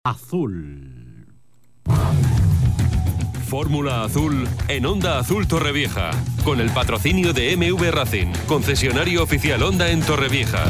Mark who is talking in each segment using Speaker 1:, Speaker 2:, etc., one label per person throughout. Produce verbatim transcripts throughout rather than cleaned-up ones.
Speaker 1: Azul.
Speaker 2: Fórmula Azul en Onda Azul Torrevieja, con el patrocinio de M V Racing, concesionario oficial Honda en Torrevieja.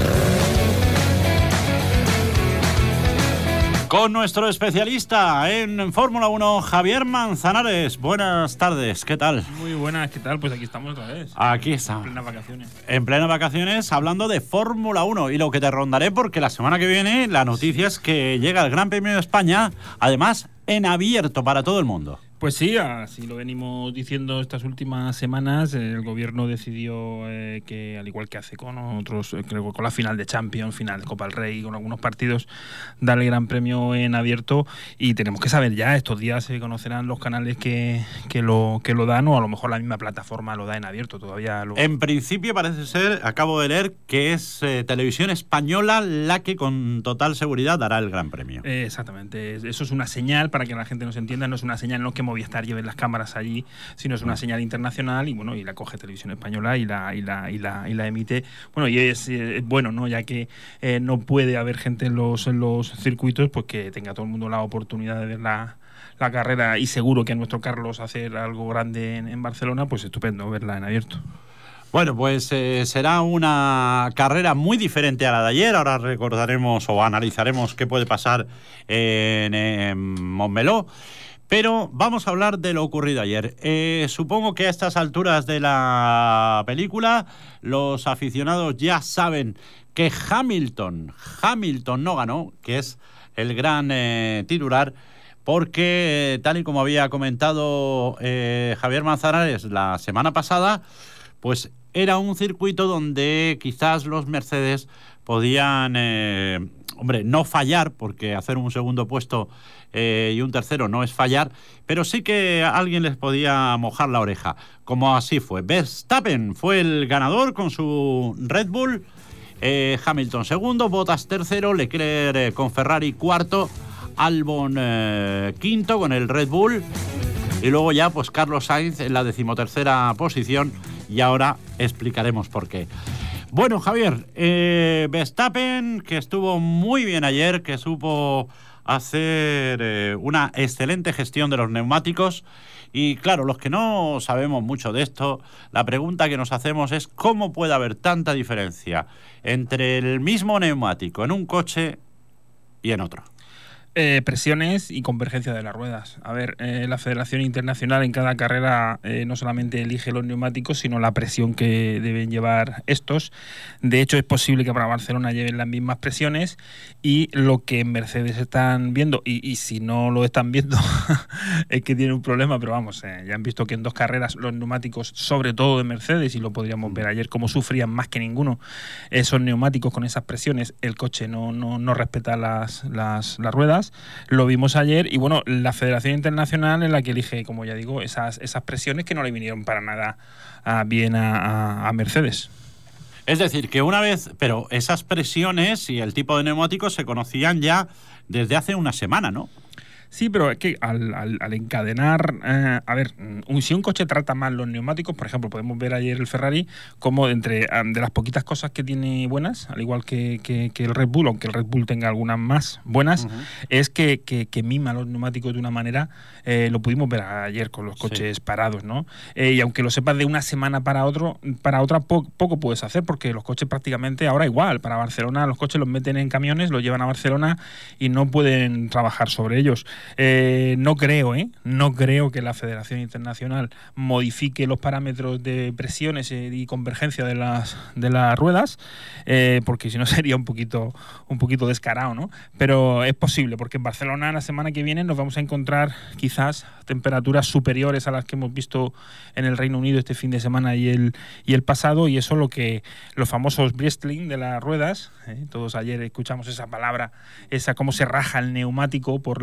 Speaker 1: Con nuestro especialista en Fórmula uno, Javier Manzanares. Buenas tardes, ¿qué tal?
Speaker 3: Muy buenas, ¿qué tal? Pues aquí estamos otra vez.
Speaker 1: Aquí estamos.
Speaker 3: En plenas vacaciones.
Speaker 1: En plenas vacaciones, hablando de Fórmula uno. Y lo que te rondaré, porque la semana que viene la noticia es que llega el Gran Premio de España, además en abierto para todo el mundo.
Speaker 3: Pues sí, así lo venimos diciendo estas últimas semanas. El gobierno decidió eh, que, al igual que hace con otros, eh, creo que con la final de Champions, final de Copa del Rey, con algunos partidos, darle Gran Premio en abierto. Y tenemos que saber ya, estos días se conocerán los canales que, que, lo, que lo dan, o a lo mejor la misma plataforma lo da en abierto. Todavía lo...
Speaker 1: En principio parece ser, acabo de leer, que es eh, Televisión Española la que con total seguridad dará el Gran Premio.
Speaker 3: Eh, exactamente, eso es una señal para que la gente nos entienda, no es una señal no que Movistar lleve las cámaras allí, sino es una señal internacional y bueno, y la coge Televisión Española y la y la y la, y la emite. Bueno, y es, es bueno, ¿no? Ya que eh, no puede haber gente en los en los circuitos, pues que tenga todo el mundo la oportunidad de ver la la carrera, y seguro que a nuestro Carlos hacer algo grande en, en Barcelona, pues estupendo verla en abierto.
Speaker 1: Bueno, pues eh, será una carrera muy diferente a la de ayer. Ahora recordaremos o analizaremos qué puede pasar en, en Montmeló. Pero vamos a hablar de lo ocurrido ayer. Eh, supongo que a estas alturas de la película los aficionados ya saben que Hamilton, Hamilton no ganó, que es el gran eh, titular, porque eh, tal y como había comentado eh, Javier Manzanares la semana pasada, pues era un circuito donde quizás los Mercedes podían, eh, hombre, no fallar, porque hacer un segundo puesto eh, y un tercero no es fallar, pero sí que alguien les podía mojar la oreja, como así fue. Verstappen fue el ganador con su Red Bull, eh, Hamilton segundo, Bottas tercero, Leclerc eh, con Ferrari cuarto, Albon eh, quinto con el Red Bull, y luego ya pues Carlos Sainz en la decimotercera posición, y ahora explicaremos por qué. Bueno, Javier, eh, Verstappen, que estuvo muy bien ayer, que supo hacer eh, una excelente gestión de los neumáticos. Y claro, los que no sabemos mucho de esto, la pregunta que nos hacemos es ¿cómo puede haber tanta diferencia entre el mismo neumático en un coche y en otro?
Speaker 3: Eh, presiones y convergencia de las ruedas. A ver, eh, la Federación Internacional en cada carrera eh, no solamente elige los neumáticos, sino la presión que deben llevar estos. De hecho, es posible que para Barcelona lleven las mismas presiones, y lo que en Mercedes están viendo, y, y si no lo están viendo, es que tienen un problema, pero vamos, eh, ya han visto que en dos carreras los neumáticos, sobre todo de Mercedes, y lo podríamos ver ayer, cómo sufrían más que ninguno esos neumáticos con esas presiones. El coche no, no, no respeta las, las, las ruedas. Lo vimos ayer, y bueno, la Federación Internacional es la que elige, como ya digo, esas, esas presiones que no le vinieron para nada a, bien a, a, a Mercedes.
Speaker 1: Es decir, que una vez, pero esas presiones y el tipo de neumáticos se conocían ya desde hace una semana, ¿no?
Speaker 3: Sí, pero es que al, al, al encadenar, eh, a ver, un, si un coche trata mal los neumáticos, por ejemplo, podemos ver ayer el Ferrari como entre um, de las poquitas cosas que tiene buenas, al igual que, que, que el Red Bull, aunque el Red Bull tenga algunas más buenas, uh-huh. es que, que, que mima los neumáticos de una manera, eh, lo pudimos ver ayer con los coches sí. parados, ¿no? Eh, y aunque lo sepas de una semana para otro, para otra po- poco puedes hacer, porque los coches prácticamente ahora igual, para Barcelona los coches los meten en camiones, los llevan a Barcelona y no pueden trabajar sobre ellos. Eh, no creo, ¿eh? No creo que la Federación Internacional modifique los parámetros de presiones y convergencia de las de las ruedas, eh, porque si no sería un poquito un poquito descarado, ¿no? Pero es posible, porque en Barcelona la semana que viene nos vamos a encontrar quizás temperaturas superiores a las que hemos visto en el Reino Unido este fin de semana y el y el pasado, y eso lo que los famosos bristling de las ruedas, ¿eh? Todos ayer escuchamos esa palabra, esa cómo se raja el neumático por la por la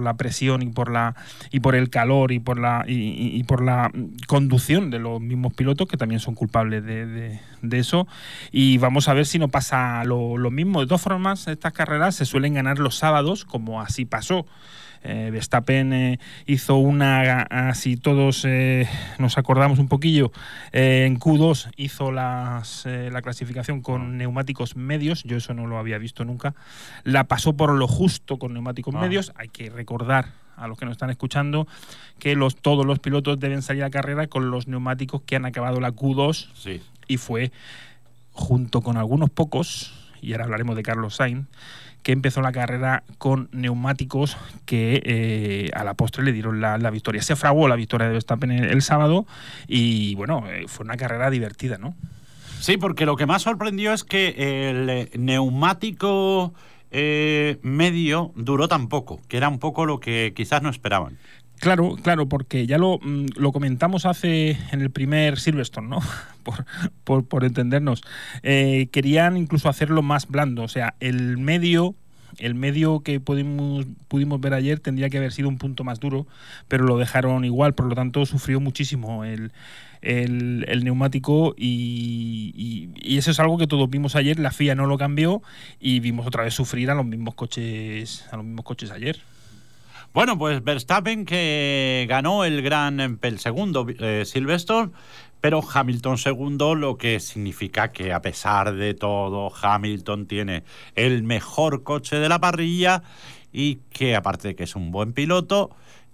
Speaker 3: la presión y por la y por el calor y por la y, y por la conducción de los mismos pilotos, que también son culpables de, de, de eso. Y vamos a ver si no pasa lo, lo mismo. De todas formas, estas carreras se suelen ganar los sábados, como así pasó. Eh, Verstappen eh, hizo una, así todos eh, nos acordamos un poquillo, eh, en Q dos hizo las, eh, la clasificación con neumáticos medios, yo eso no lo había visto nunca, la pasó por lo justo con neumáticos ah. medios. Hay que recordar a los que nos están escuchando que los, todos los pilotos deben salir a carrera con los neumáticos que han acabado la Q dos,
Speaker 1: sí.
Speaker 3: Y fue junto con algunos pocos, y ahora hablaremos de Carlos Sainz, que empezó la carrera con neumáticos que eh, a la postre le dieron la, la victoria. Se fraguó la victoria de Verstappen el, el sábado y, bueno, eh, fue una carrera divertida, ¿no?
Speaker 1: Sí, porque lo que más sorprendió es que el neumático eh, medio duró tan poco, que era un poco lo que quizás no esperaban.
Speaker 3: Claro, claro, porque ya lo, lo comentamos hace en el primer Silverstone, ¿no? Por, por, por entendernos. Eh, querían incluso hacerlo más blando, o sea, el medio, el medio que pudimos, pudimos ver ayer tendría que haber sido un punto más duro, pero lo dejaron igual, por lo tanto sufrió muchísimo el, el, el neumático y, y, y eso es algo que todos vimos ayer. La F I A no lo cambió y vimos otra vez sufrir a los mismos coches, a los mismos coches ayer.
Speaker 1: Bueno, pues Verstappen, que ganó el gran el segundo eh, Silverstone, pero Hamilton segundo, lo que significa que a pesar de todo Hamilton tiene el mejor coche de la parrilla y que aparte de que es un buen piloto,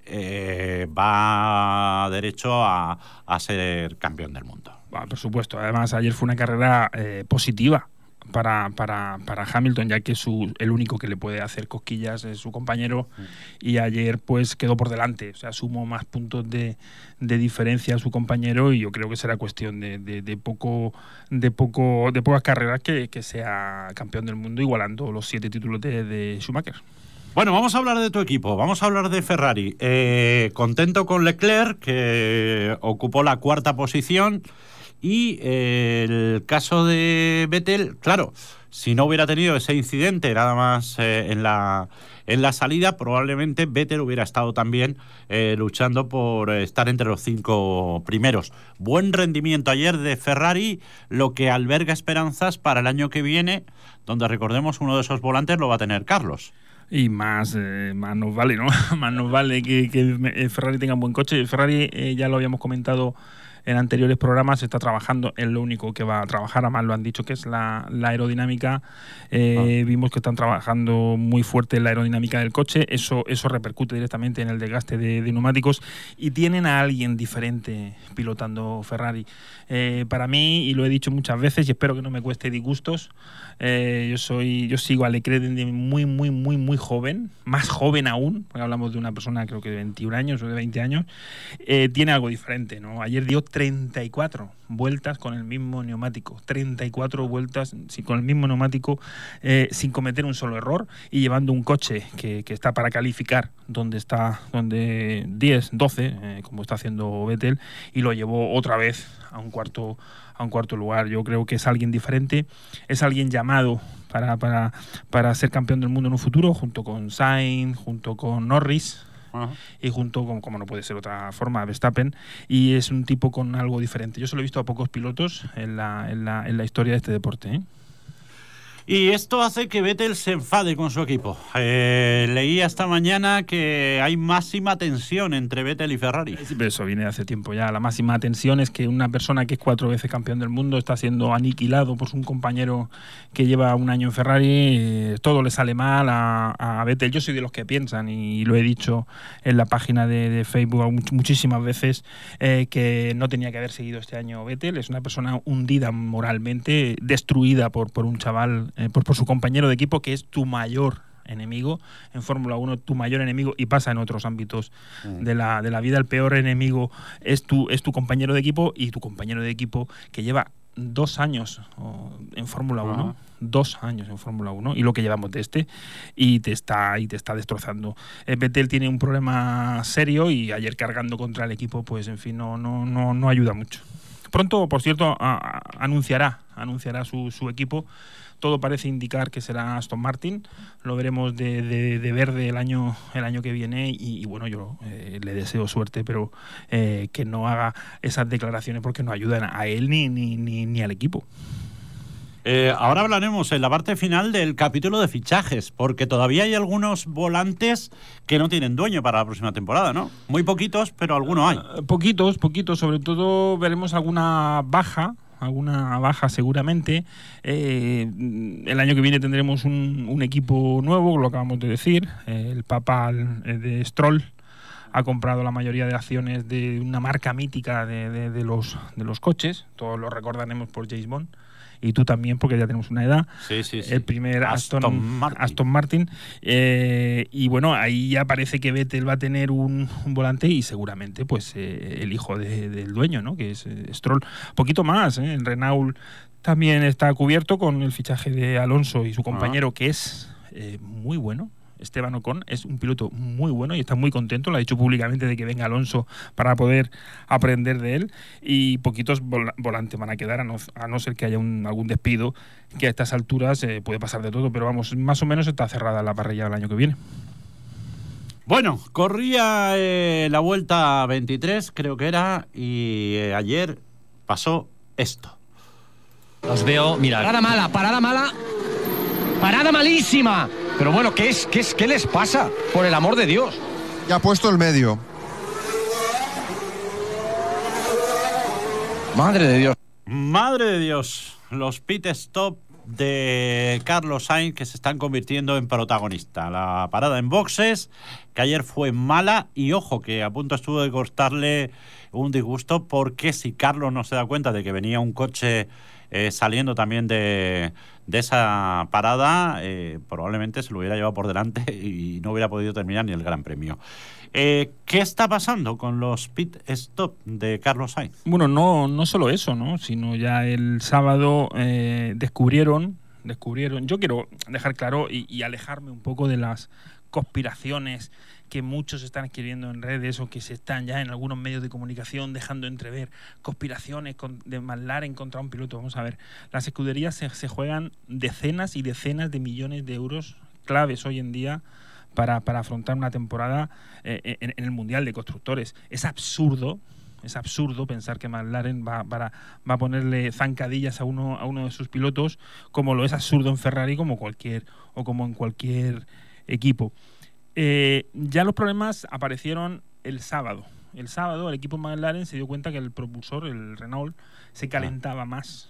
Speaker 1: eh, va derecho a, a ser campeón del mundo.
Speaker 3: Bueno, por supuesto, además ayer fue una carrera eh, positiva para, para, para Hamilton, ya que su, el único que le puede hacer cosquillas es su compañero, mm. y ayer pues quedó por delante, o sea, sumó más puntos de, de diferencia a su compañero y yo creo que será cuestión de, de, de poco de poco de pocas carreras que, que sea campeón del mundo, igualando los siete títulos de, de Schumacher.
Speaker 1: Bueno, vamos a hablar de tu equipo, vamos a hablar de Ferrari. Eh, contento con Leclerc, que ocupó la cuarta posición. Y eh, el caso de Vettel, claro, si no hubiera tenido ese incidente nada más eh, en la en la salida, probablemente Vettel hubiera estado también eh, luchando por estar entre los cinco primeros. Buen rendimiento ayer de Ferrari, lo que alberga esperanzas para el año que viene, donde recordemos uno de esos volantes lo va a tener Carlos.
Speaker 3: Y más, eh, más nos vale, ¿no? Más nos vale que, que Ferrari tenga un buen coche. Ferrari, eh, ya lo habíamos comentado en anteriores programas, está trabajando en lo único que va a trabajar, además lo han dicho, que es la, la aerodinámica. Eh, ah. Vimos que están trabajando muy fuerte en la aerodinámica del coche, eso, eso repercute directamente en el desgaste de, de neumáticos, y tienen a alguien diferente pilotando Ferrari. Eh, para mí, y lo he dicho muchas veces y espero que no me cueste disgustos, eh, yo soy yo sigo a Leclerc de muy, muy, muy, muy joven, más joven aún, porque hablamos de una persona creo que de veintiún años o de veinte años, eh, tiene algo diferente, ¿no? Ayer dio treinta y cuatro vueltas con el mismo neumático, treinta y cuatro vueltas con el mismo neumático, eh, sin cometer un solo error y llevando un coche que, que está para calificar donde está, donde diez, doce, eh, como está haciendo Vettel, y lo llevó otra vez a un cuarto a un cuarto lugar. Yo creo que es alguien diferente, es alguien llamado para, para, para ser campeón del mundo en un futuro, junto con Sainz, junto con Norris, uh-huh. y junto con, como no puede ser otra forma, Verstappen, y es un tipo con algo diferente. Yo se lo he visto a pocos pilotos en la, en la, en la historia de este deporte, ¿eh?
Speaker 1: Y esto hace que Vettel se enfade con su equipo. Eh, leí esta mañana que hay máxima tensión entre Vettel y Ferrari.
Speaker 3: Sí, pero eso viene de hace tiempo ya. La máxima tensión es que una persona que es cuatro veces campeón del mundo está siendo aniquilado por un compañero que lleva un año en Ferrari. Eh, todo le sale mal a, a Vettel. Yo soy de los que piensan, y lo he dicho en la página de, de Facebook much, muchísimas veces, eh, que no tenía que haber seguido este año Vettel. Es una persona hundida moralmente, destruida por, por un chaval, Eh, por, por su compañero de equipo, que es tu mayor enemigo en Fórmula uno, tu mayor enemigo, y pasa en otros ámbitos mm. de la de la vida. El peor enemigo es tu, es tu compañero de equipo, y tu compañero de equipo que lleva dos años oh, en Fórmula uh-huh. uno, dos años en Fórmula uno, y lo que llevamos de este, y te está, y te está destrozando. Eh, Vettel tiene un problema serio, y ayer cargando contra el equipo, pues en fin, no, no, no, no ayuda mucho. Pronto, por cierto, a, a, anunciará, anunciará su, su equipo, todo parece indicar que será Aston Martin. Lo veremos de, de, de verde el año el año que viene y, y bueno, yo eh, le deseo suerte, pero eh, que no haga esas declaraciones porque no ayudan a él ni, ni, ni, ni al equipo.
Speaker 1: Eh, ahora hablaremos en la parte final del capítulo de fichajes, porque todavía hay algunos volantes que no tienen dueño para la próxima temporada, ¿no? Muy poquitos, pero algunos hay.
Speaker 3: Uh, poquitos, poquitos. Sobre todo veremos alguna baja, alguna baja seguramente. Eh, el año que viene tendremos un, un equipo nuevo, lo acabamos de decir. Eh, el papá de Stroll ha comprado la mayoría de acciones de una marca mítica de, de, de, los, de los coches. Todos lo recordaremos por James Bond. Y tú también, porque ya tenemos una edad.
Speaker 1: Sí, sí, sí.
Speaker 3: El primer Aston,
Speaker 1: Aston Martin.
Speaker 3: Aston Martin. Eh, y bueno, ahí ya parece que Vettel va a tener un, un volante y seguramente pues eh, el hijo de, del dueño, ¿no? Que es eh, Stroll. Poquito más, ¿eh? El Renault también está cubierto con el fichaje de Alonso y su compañero, ah. que es eh, muy bueno. Esteban Ocon es un piloto muy bueno y está muy contento, lo ha dicho públicamente de que venga Alonso para poder aprender de él, y poquitos vol volantes van a quedar a no, a no ser que haya un, algún despido, que a estas alturas eh, puede pasar de todo, pero vamos, más o menos está cerrada la parrilla del año que viene.
Speaker 1: Bueno, corría eh, la vuelta veintitrés, creo que era, y eh, ayer pasó esto.
Speaker 4: Los veo, mira. Parada mala, parada mala, parada malísima. Pero bueno, ¿qué es, qué es, qué les pasa? Por el amor de Dios.
Speaker 5: Ya ha puesto el medio.
Speaker 4: Madre de Dios.
Speaker 1: Madre de Dios. Los pit stop de Carlos Sainz que se están convirtiendo en protagonista. La parada en boxes, que ayer fue mala, y ojo, que a punto estuvo de costarle un disgusto, porque si Carlos no se da cuenta de que venía un coche eh, saliendo también de, de esa parada, eh, probablemente se lo hubiera llevado por delante y no hubiera podido terminar ni el Gran Premio. Eh, ¿Qué está pasando con los pit stop de Carlos Sainz?
Speaker 3: Bueno, no, no solo eso, ¿no? Sino ya el sábado eh, descubrieron, descubrieron. Yo quiero dejar claro y, y alejarme un poco de las conspiraciones que muchos están escribiendo en redes o que se están ya en algunos medios de comunicación dejando entrever conspiraciones con, de McLaren contra un piloto. Vamos a ver, las escuderías se, se juegan decenas y decenas de millones de euros claves hoy en día para, para afrontar una temporada eh, en, en el Mundial de Constructores. Es absurdo, es absurdo pensar que McLaren va, para, va a ponerle zancadillas a uno, a uno de sus pilotos, como lo es absurdo en Ferrari, como cualquier, o como en cualquier equipo. Eh, ya los problemas aparecieron el sábado. El sábado el equipo McLaren se dio cuenta que el propulsor, el Renault, se calentaba más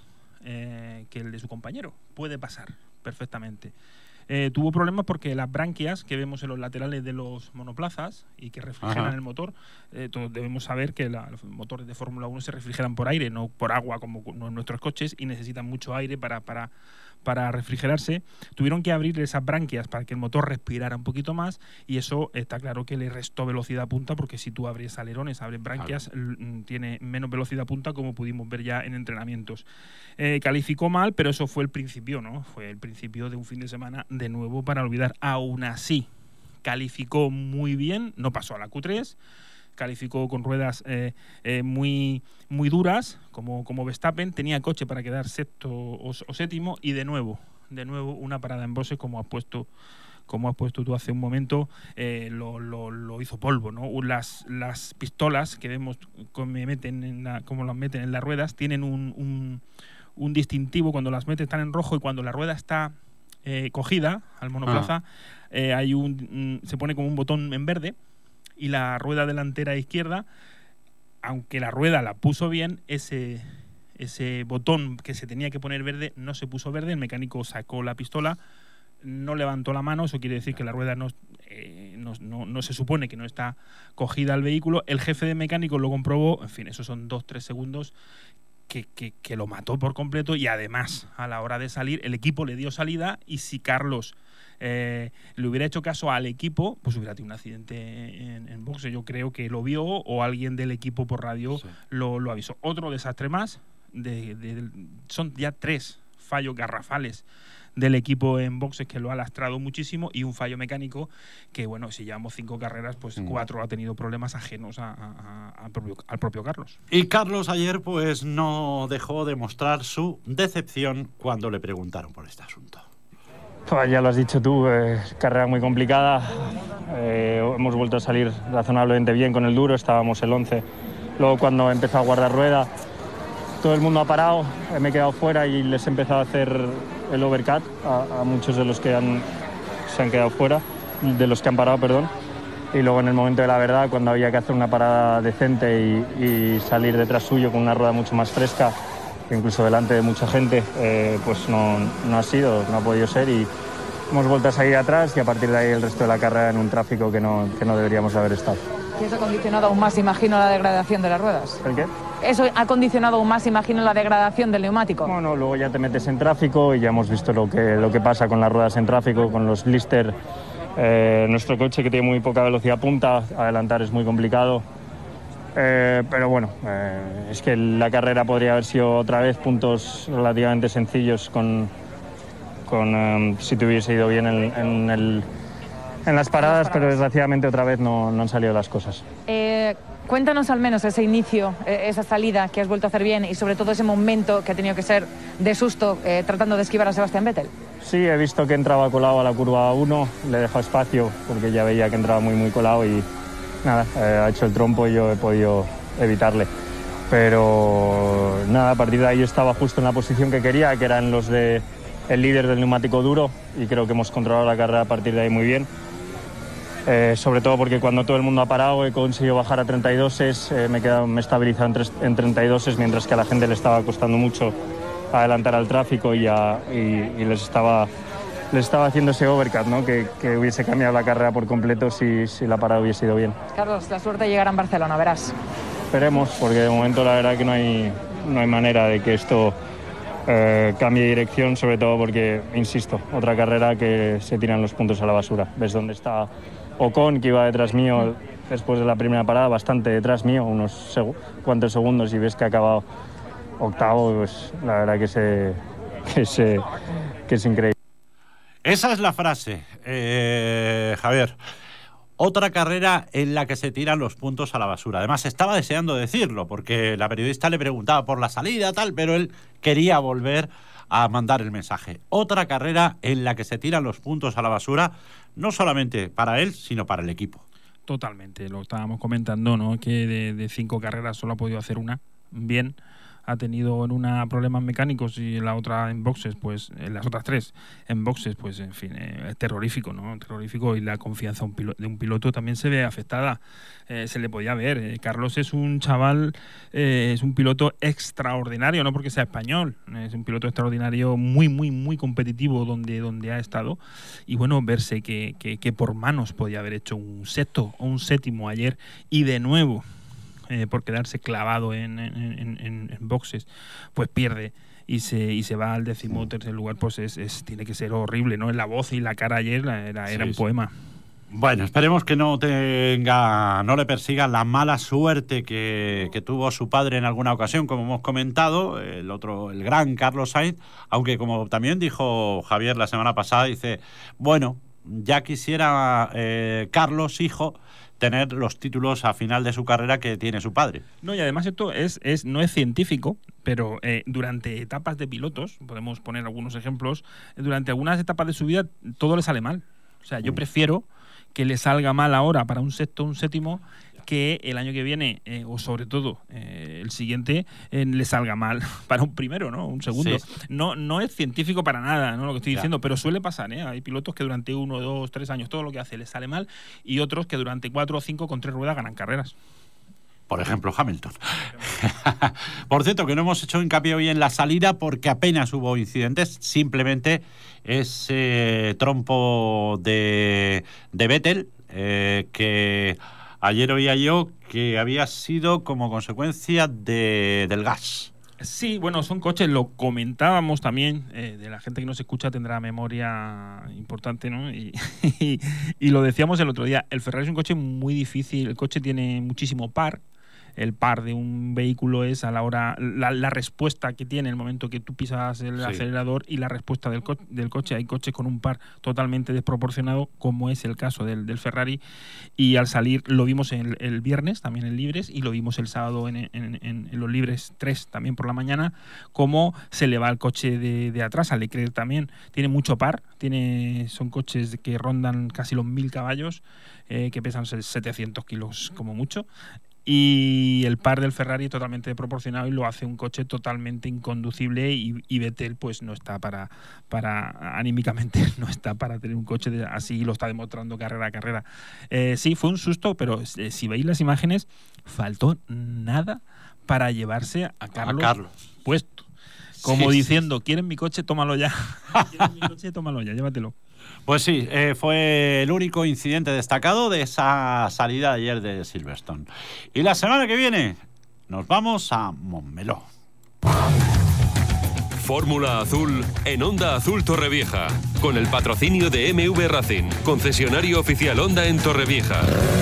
Speaker 3: eh, que el de su compañero. Puede pasar perfectamente. Eh, tuvo problemas porque las branquias que vemos en los laterales de los monoplazas y que refrigeran Ajá. el motor, eh, todos debemos saber que la, los motores de Fórmula uno se refrigeran por aire, no por agua como en nuestros coches, y necesitan mucho aire para, para, para refrigerarse. Tuvieron que abrir esas branquias para que el motor respirara un poquito más, y eso está claro que le restó velocidad a punta, porque si tú abres alerones, abres branquias, claro. tiene menos velocidad a punta, como pudimos ver ya en entrenamientos. Eh, calificó mal, pero eso fue el principio, ¿no? Fue el principio de un fin de semana de nuevo para olvidar. Aún así, calificó muy bien, no pasó a la Q tres, calificó con ruedas eh, eh, muy, muy duras, como, como Verstappen, tenía coche para quedar sexto o, o séptimo, y de nuevo, de nuevo una parada en boxes, como has puesto, como has puesto tú hace un momento, eh, lo, lo, lo hizo polvo, ¿no? Las, las pistolas que vemos como, meten en la, como las meten en las ruedas tienen un, un, un distintivo. Cuando las meten están en rojo, y cuando la rueda está Eh, cogida al monoplaza, ah. eh, hay un, mm, se pone como un botón en verde, y la rueda delantera izquierda, aunque la rueda la puso bien, ese, ese botón que se tenía que poner verde no se puso verde. El mecánico sacó la pistola, no levantó la mano, eso quiere decir que la rueda no, eh, no, no, no se supone que no está cogida al vehículo. El jefe de mecánicos lo comprobó, en fin, esos son dos, tres segundos Que, que, que lo mató por completo, y además a la hora de salir el equipo le dio salida, y si Carlos eh, le hubiera hecho caso al equipo, pues hubiera tenido un accidente en, en boxe. Yo creo que lo vio, o alguien del equipo por radio sí. lo, lo avisó. Otro desastre más, de, de, de, son ya tres fallos garrafales del equipo en boxes que lo ha lastrado muchísimo y un fallo mecánico que, bueno, si llevamos cinco carreras, pues mm. cuatro ha tenido problemas ajenos a, a, a, al, propio, al propio Carlos.
Speaker 1: Y Carlos ayer pues no dejó de mostrar su decepción cuando le preguntaron por este asunto.
Speaker 5: Pues ya lo has dicho tú, eh, carrera muy complicada, eh, hemos vuelto a salir razonablemente bien con el duro, estábamos el once, luego cuando empezó a guardar rueda, todo el mundo ha parado, me he quedado fuera y les he empezado a hacer el overcut a, a muchos de los que han, se han quedado fuera, de los que han parado, perdón, y luego en el momento de la verdad, cuando había que hacer una parada decente y, y salir detrás suyo con una rueda mucho más fresca, incluso delante de mucha gente, eh, pues no, no ha sido, no ha podido ser y hemos vuelto a salir atrás y a partir de ahí el resto de la carrera en un tráfico que no, que no deberíamos haber estado.
Speaker 6: ¿Y eso ha condicionado aún más, imagino, la degradación de las ruedas?
Speaker 5: ¿El qué?
Speaker 6: ¿Eso ha condicionado aún más, imagino, la degradación del neumático?
Speaker 5: Bueno, luego ya te metes en tráfico y ya hemos visto lo que, lo que pasa con las ruedas en tráfico, con los blister. Eh, nuestro coche que tiene muy poca velocidad punta, adelantar es muy complicado. Eh, pero bueno, eh, es que la carrera podría haber sido otra vez puntos relativamente sencillos con, con eh, si te hubiese ido bien en, en, el, en las paradas, pero desgraciadamente otra vez no, no han salido las cosas.
Speaker 6: Eh, cuéntanos al menos ese inicio, eh, esa salida que has vuelto a hacer bien y sobre todo ese momento que ha tenido que ser de susto eh, tratando de esquivar a Sebastián Vettel.
Speaker 5: Sí, he visto que entraba colado a la curva uno, le he dejado espacio porque ya veía que entraba muy muy colado y nada, eh, ha hecho el trompo y yo he podido evitarle. Pero nada, a partir de ahí yo estaba justo en la posición que quería, que eran los de el líder del neumático duro y creo que hemos controlado la carrera a partir de ahí muy bien. Eh, sobre todo porque cuando todo el mundo ha parado he conseguido bajar a treinta y dos, eh, me he quedado, me he estabilizado en, tres, en treinta y dos, mientras que a la gente le estaba costando mucho adelantar al tráfico y, a, y, y les estaba... le estaba haciendo ese overcut, ¿no? Que, que hubiese cambiado la carrera por completo si, si la parada hubiese ido bien.
Speaker 6: Carlos, la suerte llegará en Barcelona, verás.
Speaker 5: Esperemos, porque de momento la verdad que no hay, no hay manera de que esto eh, cambie de dirección, sobre todo porque, insisto, otra carrera que se tiran los puntos a la basura. Ves dónde está Ocon, que iba detrás mío después de la primera parada, bastante detrás mío, unos seg- cuantos segundos, y ves que ha acabado octavo, pues la verdad que, se, que, se, que es increíble.
Speaker 1: Esa es la frase, eh, Javier. Otra carrera en la que se tiran los puntos a la basura. Además, estaba deseando decirlo, porque la periodista le preguntaba por la salida, tal, pero él quería volver a mandar el mensaje. Otra carrera en la que se tiran los puntos a la basura, no solamente para él, sino para el equipo.
Speaker 3: Totalmente, lo estábamos comentando, ¿no? Que de, de cinco carreras solo ha podido hacer una bien. Ha tenido en una problemas mecánicos y en la otra en boxes, pues en las otras tres en boxes, pues en fin, eh, es terrorífico, ¿no? Terrorífico, y la confianza un pilo- de un piloto también se ve afectada. Eh, se le podía ver. Eh, Carlos es un chaval, eh, es un piloto extraordinario, no porque sea español, es un piloto extraordinario, muy, muy, muy competitivo donde, donde ha estado. Y bueno, verse que, que, que por manos podía haber hecho un sexto o un séptimo ayer y de nuevo. Eh, por quedarse clavado en, en, en, en boxes, pues pierde y se y se va al décimo tercer lugar, pues es, es tiene que ser horrible, ¿no? La voz y la cara ayer era, era sí, un sí. poema.
Speaker 1: Bueno, esperemos que no tenga, no le persiga la mala suerte que, que tuvo su padre en alguna ocasión, como hemos comentado, el otro, el gran Carlos Sainz, aunque como también dijo Javier la semana pasada, dice, bueno, ya quisiera eh, Carlos, hijo, tener los títulos a final de su carrera que tiene su padre.
Speaker 3: No, y además esto es, es no es científico, pero eh, durante etapas de pilotos, podemos poner algunos ejemplos, durante algunas etapas de su vida todo le sale mal. O sea, yo prefiero que le salga mal ahora para un sexto o un séptimo que el año que viene, eh, o sobre todo eh, el siguiente, eh, le salga mal para un primero, ¿no? Un segundo. Sí. No, no es científico para nada, ¿no? Lo que estoy ya. diciendo, pero suele pasar, ¿eh? Hay pilotos que durante uno, dos, tres años todo lo que hace les sale mal y otros que durante cuatro o cinco con tres ruedas ganan carreras.
Speaker 1: Por ejemplo, Hamilton. Por cierto, que no hemos hecho hincapié hoy en la salida porque apenas hubo incidentes, simplemente ese trompo de, de Vettel eh, que... Ayer oía yo que había sido como consecuencia de, del gas.
Speaker 3: Sí, bueno, son coches, lo comentábamos también, eh, de la gente que nos escucha tendrá memoria importante, ¿no? Y, y, y lo decíamos el otro día, el Ferrari es un coche muy difícil, el coche tiene muchísimo par, el par de un vehículo es a la hora, la, la respuesta que tiene en el momento que tú pisas el
Speaker 1: Sí.
Speaker 3: acelerador y la respuesta del, co del coche. Hay coches con un par totalmente desproporcionado, como es el caso del, del Ferrari, y al salir lo vimos el, el viernes también en libres y lo vimos el sábado en, en, en, en los libres tres también por la mañana, cómo se le va el coche de, de atrás, al Leclerc también. Tiene mucho par, tiene, son coches que rondan casi los mil caballos, eh, que pesan setecientos kilos como mucho. Y el par del Ferrari totalmente proporcionado y lo hace un coche totalmente inconducible, y, y Vettel pues no está para, para anímicamente no está para tener un coche de, así, lo está demostrando carrera a carrera. Eh, sí, fue un susto, pero eh, si veis las imágenes, faltó nada para llevarse a Carlos,
Speaker 1: a Carlos.
Speaker 3: puesto. Como
Speaker 1: Sí,
Speaker 3: diciendo, ¿quieren mi coche? Tómalo ya. ¿Quieres mi coche? Tómalo ya, llévatelo.
Speaker 1: Pues sí, eh, fue el único incidente destacado de esa salida de ayer de Silverstone. Y la semana que viene nos vamos a Montmeló.
Speaker 2: Fórmula Azul en Onda Azul Torrevieja, con el patrocinio de M V Racing, concesionario oficial Honda en Torrevieja.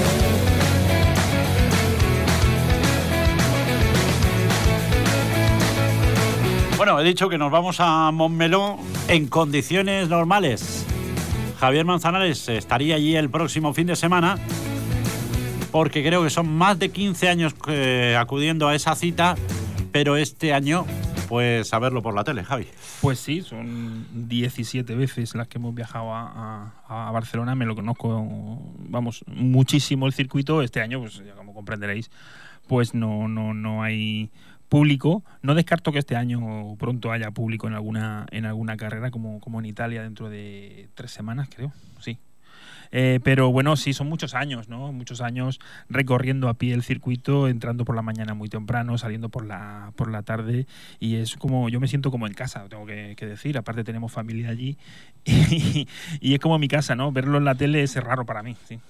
Speaker 1: Bueno, he dicho que nos vamos a Montmeló en condiciones normales. Javier Manzanares estaría allí el próximo fin de semana, porque creo que son más de quince años eh, acudiendo a esa cita, pero este año, pues a verlo por la tele, Javi.
Speaker 3: Pues sí, son diecisiete veces las que hemos viajado a, a, a Barcelona. Me lo conozco, vamos, muchísimo el circuito. Este año, pues ya como comprenderéis, pues no, no, no hay público. No descarto que este año pronto haya público en alguna en alguna carrera, como, como en Italia dentro de tres semanas, creo. Sí. Eh, pero bueno, sí, son muchos años, ¿no? Muchos años recorriendo a pie el circuito, entrando por la mañana muy temprano, saliendo por la por la tarde, y es como, yo me siento como en casa, tengo que, que decir. Aparte tenemos familia allí y, y es como mi casa, ¿no? Verlo en la tele es raro para mí, sí.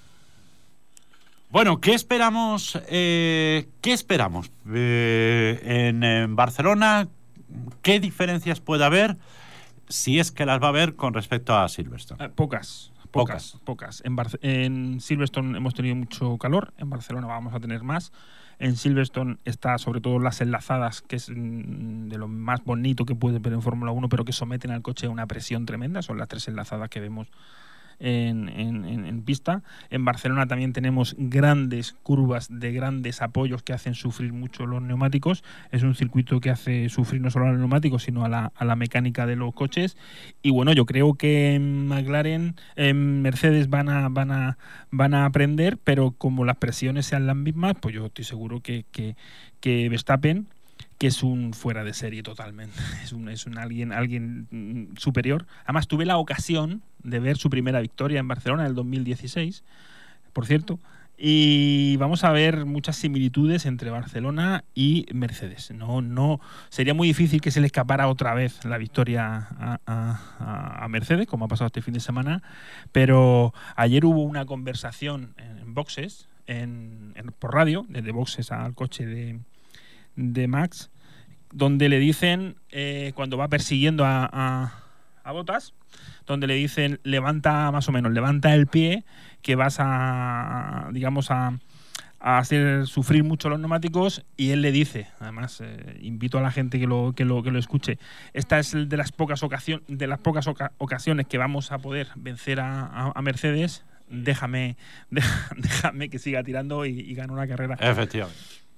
Speaker 1: Bueno, ¿qué esperamos? Eh, ¿Qué esperamos eh, en, en Barcelona? ¿Qué diferencias puede haber, si es que las va a haber, con respecto a Silverstone?
Speaker 3: Eh, pocas. Pocas, pocas. En, Bar en Silverstone hemos tenido mucho calor, en Barcelona vamos a tener más. En Silverstone está sobre todo las enlazadas, que es mm, de lo más bonito que puede ver en Fórmula uno, pero que someten al coche a una presión tremenda. Son las tres enlazadas que vemos en, en, en, en pista. En Barcelona también tenemos grandes curvas de grandes apoyos que hacen sufrir mucho los neumáticos. Es un circuito que hace sufrir no solo a los neumáticos, sino a la, a la mecánica de los coches. Y bueno, yo creo que en McLaren, en Mercedes van a, van a, van a aprender, pero como las presiones sean las mismas, pues yo estoy seguro que, que, que Verstappen, que es un fuera de serie totalmente, es un, es un alguien, alguien superior. Además, tuve la ocasión de ver su primera victoria en Barcelona en el dos mil dieciséis, por cierto, y vamos a ver muchas similitudes entre Barcelona y Mercedes. No, no, sería muy difícil que se le escapara otra vez la victoria a, a, a Mercedes, como ha pasado este fin de semana, pero ayer hubo una conversación en, en boxes, en, en, por radio, desde boxes al coche de de Max, donde le dicen, eh, cuando va persiguiendo a, a, a Bottas, donde le dicen, levanta más o menos, levanta el pie, que vas a, digamos, a, a hacer sufrir mucho los neumáticos, y él le dice, además, eh, invito a la gente que lo, que lo, que lo escuche, esta es de las pocas, ocasión, de las pocas oca ocasiones que vamos a poder vencer a, a, a Mercedes, déjame, deja, déjame que siga tirando y, y gane una carrera.
Speaker 1: Efectivamente.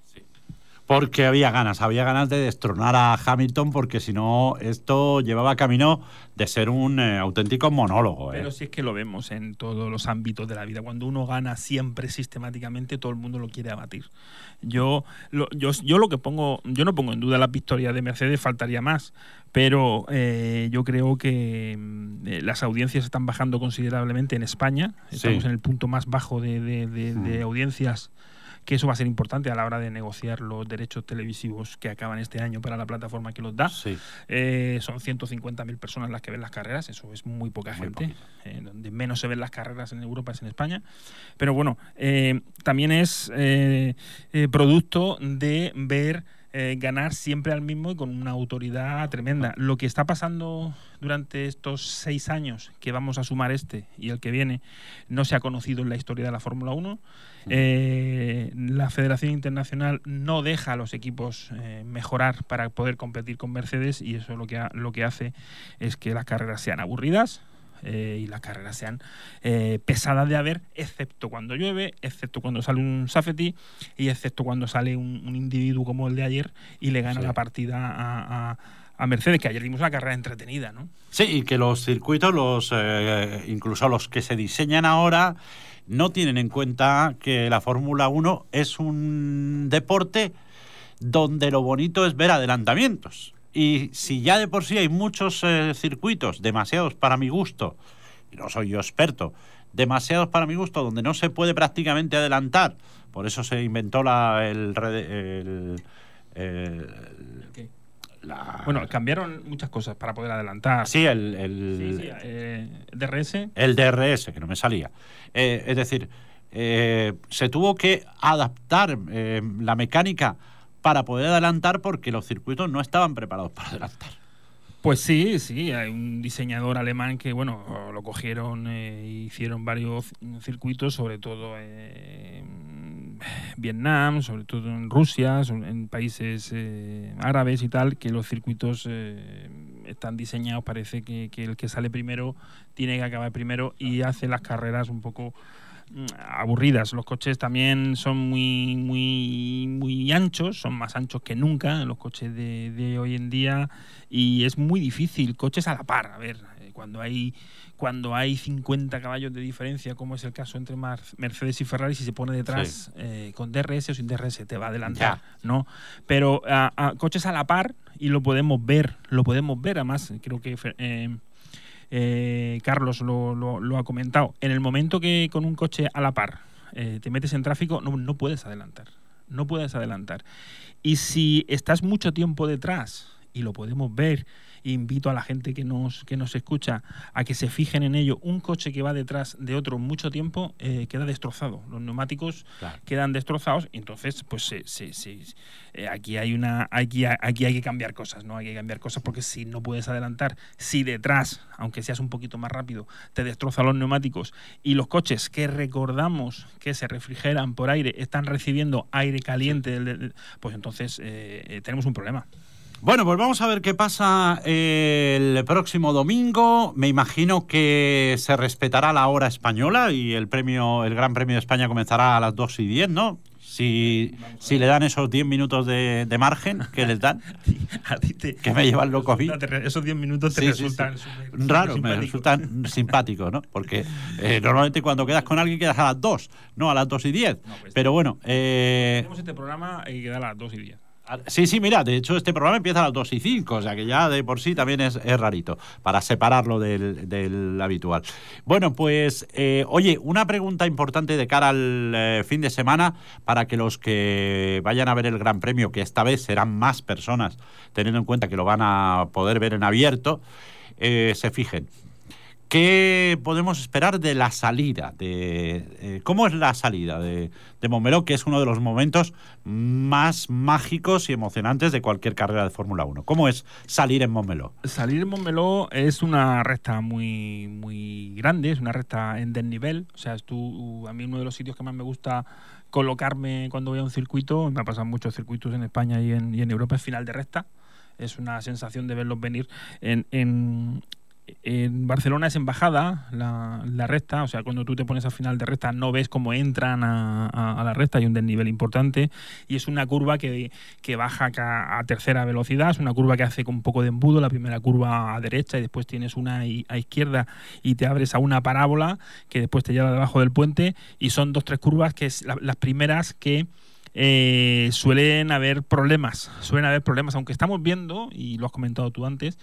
Speaker 1: Porque había ganas, había ganas de destronar a Hamilton, porque si no, esto llevaba camino de ser un eh, auténtico monólogo. ¿eh?
Speaker 3: Pero si es que lo vemos en todos los ámbitos de la vida. Cuando uno gana siempre, sistemáticamente, todo el mundo lo quiere abatir. Yo lo, yo, yo lo que pongo, yo no pongo en duda las victorias de Mercedes, faltaría más. Pero eh, yo creo que eh, las audiencias están bajando considerablemente en España. Estamos sí. en el punto más bajo de, de, de, mm. de audiencias, que eso va a ser importante a la hora de negociar los derechos televisivos que acaban este año para la plataforma que los da.
Speaker 1: Sí.
Speaker 3: Eh, son ciento cincuenta mil personas las que ven las carreras, eso es muy poca muy gente. Eh, donde menos se ven las carreras en Europa es en España. Pero bueno, eh, también es eh, eh, producto de ver eh, ganar siempre al mismo y con una autoridad tremenda. Lo que está pasando durante estos seis años que vamos a sumar este y el que viene no se ha conocido en la historia de la Fórmula uno. Eh, la Federación Internacional no deja a los equipos eh, mejorar para poder competir con Mercedes, y eso lo que, ha, lo que hace es que las carreras sean aburridas. Eh, y las carreras sean eh, pesadas de haber, excepto cuando llueve, excepto cuando sale un safety y excepto cuando sale un, un individuo como el de ayer y le gana sí. la partida a, a, a Mercedes, que ayer vimos una carrera entretenida, ¿no?
Speaker 1: Sí, y que los circuitos, los eh, incluso los que se diseñan ahora, no tienen en cuenta que la Fórmula uno es un deporte donde lo bonito es ver adelantamientos. Y si ya de por sí hay muchos eh, circuitos, demasiados para mi gusto, y no soy yo experto, demasiados para mi gusto, donde no se puede prácticamente adelantar, por eso se inventó la, el, el, el, el
Speaker 3: ¿Qué? La... Bueno, cambiaron muchas cosas para poder adelantar.
Speaker 1: Sí, el, el,
Speaker 3: sí, sí, eh, D R S.
Speaker 1: El D R S, que no me salía. Eh, es decir, eh, se tuvo que adaptar eh, la mecánica para poder adelantar porque los circuitos no estaban preparados para adelantar.
Speaker 3: Pues sí, sí, hay un diseñador alemán que, bueno, lo cogieron e eh, hicieron varios circuitos, sobre todo en Vietnam, sobre todo en Rusia, en países eh, árabes y tal, que los circuitos eh, están diseñados, parece que, que el que sale primero tiene que acabar primero y hace las carreras un poco aburridas. Los coches también son muy muy muy anchos, son más anchos que nunca los coches de, de hoy en día, y es muy difícil. Coches a la par, a ver, cuando hay cuando hay cincuenta caballos de diferencia, como es el caso entre Mercedes y Ferrari, si se pone detrás sí. eh, con D R S o sin D R S te va a adelantar, ya. ¿no? Pero a, a, coches a la par, y lo podemos ver, lo podemos ver, además creo que eh, Eh, Carlos lo, lo, lo ha comentado. En el momento que con un coche a la par eh, te metes en tráfico, no, no puedes adelantar. No puedes adelantar. Y si estás mucho tiempo detrás, y lo podemos ver, invito a la gente que nos, que nos escucha a que se fijen en ello, un coche que va detrás de otro mucho tiempo eh, queda destrozado. Los neumáticos claro. quedan destrozados, y entonces pues sí, sí, sí, eh, aquí hay una aquí, aquí hay que cambiar cosas, ¿no? Hay que cambiar cosas porque si no puedes adelantar, si detrás, aunque seas un poquito más rápido, te destroza los neumáticos, y los coches que recordamos que se refrigeran por aire están recibiendo aire caliente, pues entonces eh, tenemos un problema.
Speaker 1: Bueno, pues vamos a ver qué pasa el próximo domingo. Me imagino que se respetará la hora española y el premio, el Gran Premio de España comenzará a las dos y diez, ¿no? Si, si le dan esos diez minutos de, de margen, ¿qué les dan?
Speaker 3: A ti te,
Speaker 1: que me llevan loco a mí.
Speaker 3: Esos diez minutos te
Speaker 1: sí,
Speaker 3: resultan
Speaker 1: sí, sí.
Speaker 3: Super,
Speaker 1: raros,
Speaker 3: super
Speaker 1: me resultan simpáticos, ¿no? Porque eh, normalmente cuando quedas con alguien quedas a las dos, no a las dos y diez. No, pues Pero bueno... Eh,
Speaker 3: tenemos este programa y queda a las dos y diez.
Speaker 1: Sí, sí, mira, de hecho este programa empieza a las dos y cinco, o sea que ya de por sí también es, es rarito, para separarlo del, del habitual. Bueno, pues, eh, oye, una pregunta importante de cara al eh, fin de semana, para que los que vayan a ver el Gran Premio, que esta vez serán más personas, teniendo en cuenta que lo van a poder ver en abierto, eh, se fijen. ¿Qué podemos esperar de la salida? De, eh, ¿Cómo es la salida de, de Montmeló, que es uno de los momentos más mágicos y emocionantes de cualquier carrera de Fórmula uno? ¿Cómo es salir en Montmeló?
Speaker 3: Salir en Montmeló es una recta muy, muy grande, es una recta en desnivel. O sea, es tú, a mí uno de los sitios que más me gusta colocarme cuando voy a un circuito, me ha pasado muchos circuitos en España y en, y en Europa, es final de recta. Es una sensación de verlos venir en... en En Barcelona es en bajada la, la recta, o sea, cuando tú te pones al final de recta no ves cómo entran a, a, a la recta, hay un desnivel importante, y es una curva que, que baja a, a tercera velocidad, es una curva que hace con un poco de embudo, la primera curva a derecha y después tienes una a izquierda y te abres a una parábola que después te lleva debajo del puente, y son dos, tres curvas que es la, las primeras que Eh, suelen haber problemas, suelen haber problemas, aunque estamos viendo, y lo has comentado tú antes,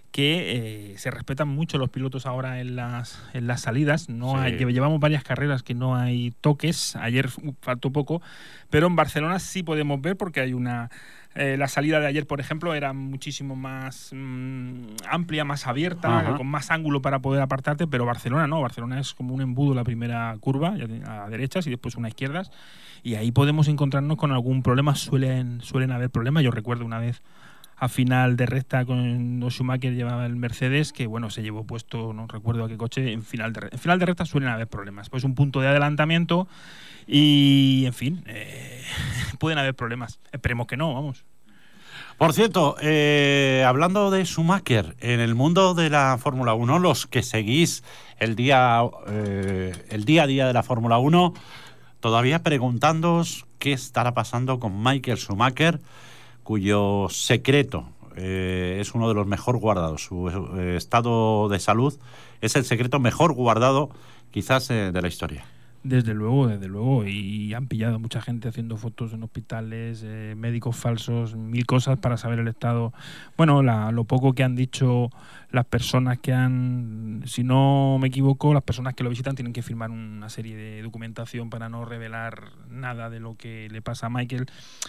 Speaker 3: que eh, se respetan mucho los pilotos ahora en las, en las salidas. No
Speaker 1: Sí.
Speaker 3: hay, llevamos varias carreras que no hay toques. Ayer faltó poco, pero en Barcelona sí podemos ver porque hay una... Eh, la salida de ayer, por ejemplo, era muchísimo más mmm, amplia, más abierta,
Speaker 1: Ajá.
Speaker 3: con más ángulo para poder apartarte, pero Barcelona no. Barcelona es como un embudo la primera curva, a derechas y después una a izquierdas, y ahí podemos encontrarnos con algún problema. Suelen, suelen haber problemas. Yo recuerdo una vez a final de recta con Schumacher llevaba el Mercedes, que bueno, se llevó puesto, no recuerdo a qué coche, en final de, en final de recta suelen haber problemas. Pues un punto de adelantamiento y, en fin, eh, pueden haber problemas. Esperemos que no, vamos.
Speaker 1: Por cierto, eh, hablando de Schumacher, en el mundo de la Fórmula uno, los que seguís el día, eh, el día a día de la Fórmula uno, todavía preguntándoos qué estará pasando con Michael Schumacher, cuyo secreto eh, es uno de los mejor guardados. Su eh, estado de salud es el secreto mejor guardado quizás eh, de la historia.
Speaker 3: Desde luego, desde luego, y han pillado a mucha gente haciendo fotos en hospitales, eh, médicos falsos, mil cosas para saber el estado. Bueno, la, lo poco que han dicho las personas que han, si no me equivoco, las personas que lo visitan tienen que firmar una serie de documentación para no revelar nada de lo que le pasa a Michael.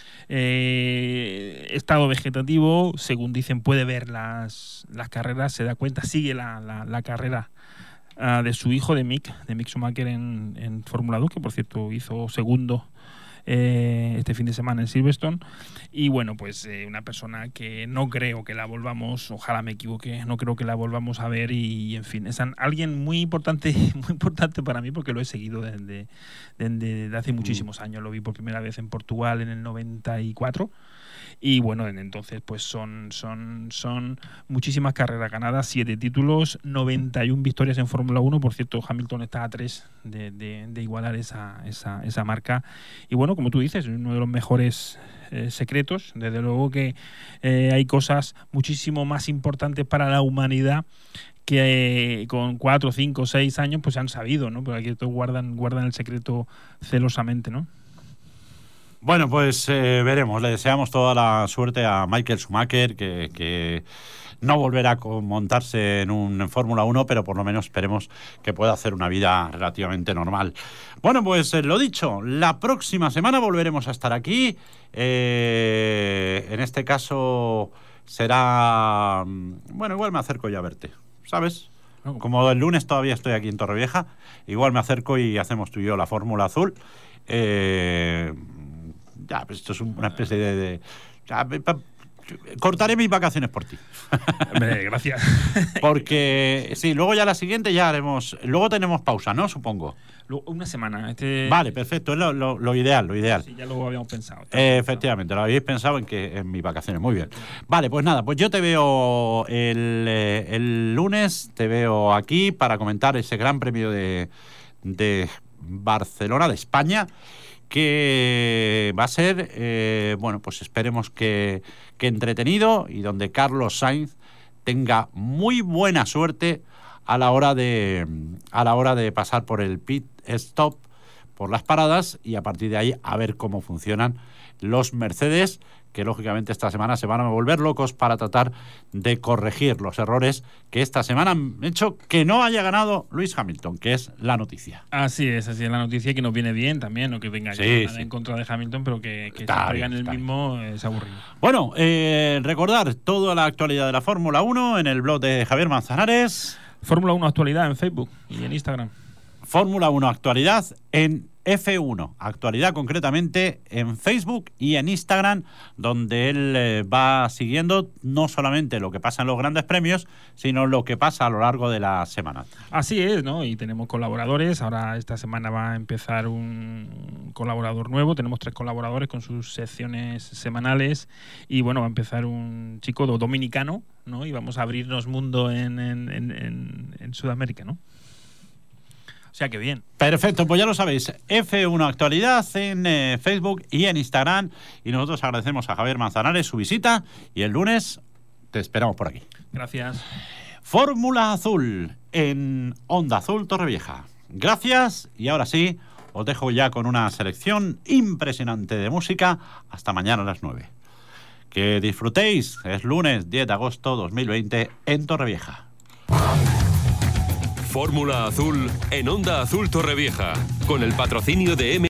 Speaker 3: Eh, estado vegetativo, según dicen, puede ver las, las carreras, se da cuenta, sigue la, la, la carrera Uh, de su hijo, de Mick, de Mick Schumacher en, en Fórmula dos, que por cierto hizo segundo eh, este fin de semana en Silverstone. Y bueno, pues eh, una persona que no creo que la volvamos, ojalá me equivoque, no creo que la volvamos a ver y, en fin, es alguien muy importante, muy importante para mí porque lo he seguido desde, desde, desde hace muchísimos años. Lo vi por primera vez en Portugal en el noventa y cuatro. Y bueno, entonces pues son, son, son muchísimas carreras ganadas, siete títulos, noventa y una victorias en Fórmula uno. Por cierto, Hamilton está a tres de, de, de igualar esa, esa, esa marca. Y bueno, como tú dices, uno de los mejores eh, secretos. Desde luego que eh, hay cosas muchísimo más importantes para la humanidad que eh, con cuatro, cinco, seis años pues se han sabido, ¿no? Pero aquí todos guardan, guardan el secreto celosamente, ¿no?
Speaker 1: Bueno, pues eh, veremos. Le deseamos toda la suerte a Michael Schumacher, que, que no volverá a montarse en un en Fórmula uno, pero por lo menos esperemos que pueda hacer una vida relativamente normal. Bueno, pues eh, lo dicho, la próxima semana volveremos a estar aquí. Eh, en este caso será... Bueno, igual me acerco ya a verte, ¿sabes? Como el lunes todavía estoy aquí en Torrevieja, igual me acerco y hacemos tú y yo la Fórmula Azul. Eh... Ya, pues esto es una especie de... de ya, pa, cortaré mis vacaciones por ti.
Speaker 3: Hombre, gracias.
Speaker 1: Porque, sí, luego ya la siguiente ya haremos... Luego tenemos pausa, ¿no? Supongo.
Speaker 3: Una semana. Este...
Speaker 1: Vale, perfecto. Es lo, lo, lo ideal, lo ideal.
Speaker 3: Sí, ya lo habíamos pensado.
Speaker 1: Eh, efectivamente, lo habéis pensado en que en mis vacaciones. Muy bien. Vale, pues nada, pues yo te veo el, el lunes, te veo aquí para comentar ese gran premio de, de Barcelona, de España, que va a ser, eh, bueno, pues esperemos que, que entretenido y donde Carlos Sainz tenga muy buena suerte a la hora de, a la hora de pasar por el pit stop, por las paradas, y a partir de ahí a ver cómo funcionan los Mercedes, que lógicamente esta semana se van a volver locos para tratar de corregir los errores que esta semana han hecho que no haya ganado Lewis Hamilton, que es la noticia.
Speaker 3: Así es, así es la noticia, que nos viene bien también, no que tenga
Speaker 1: sí,
Speaker 3: que nada
Speaker 1: sí.
Speaker 3: en contra de Hamilton, pero que, que
Speaker 1: Está
Speaker 3: se
Speaker 1: bien,
Speaker 3: pegan el
Speaker 1: está
Speaker 3: mismo bien. Es aburrido.
Speaker 1: Bueno, eh, recordar toda la actualidad de la Fórmula uno en el blog de Javier Manzanares.
Speaker 3: Fórmula uno Actualidad en Facebook y en Instagram.
Speaker 1: Fórmula uno Actualidad en F uno, Actualidad concretamente en Facebook y en Instagram, donde él eh, va siguiendo no solamente lo que pasa en los grandes premios, sino lo que pasa a lo largo de la semana.
Speaker 3: Así es, ¿no? Y tenemos colaboradores. Ahora esta semana va a empezar un colaborador nuevo. Tenemos tres colaboradores con sus secciones semanales y bueno, va a empezar un chico dominicano, ¿no? Y vamos a abrirnos mundo en, en, en, en Sudamérica, ¿no? O sea que bien.
Speaker 1: Perfecto, pues ya lo sabéis, F uno Actualidad en eh, Facebook y en Instagram. Y nosotros agradecemos a Javier Manzanares su visita y el lunes te esperamos por aquí.
Speaker 3: Gracias.
Speaker 1: Fórmula Azul en Onda Azul Torrevieja. Gracias y ahora sí, os dejo ya con una selección impresionante de música. Hasta mañana a las nueve. Que disfrutéis. Es lunes diez de agosto dos mil veinte en Torrevieja.
Speaker 2: Fórmula Azul en Onda Azul Torrevieja, con el patrocinio de M.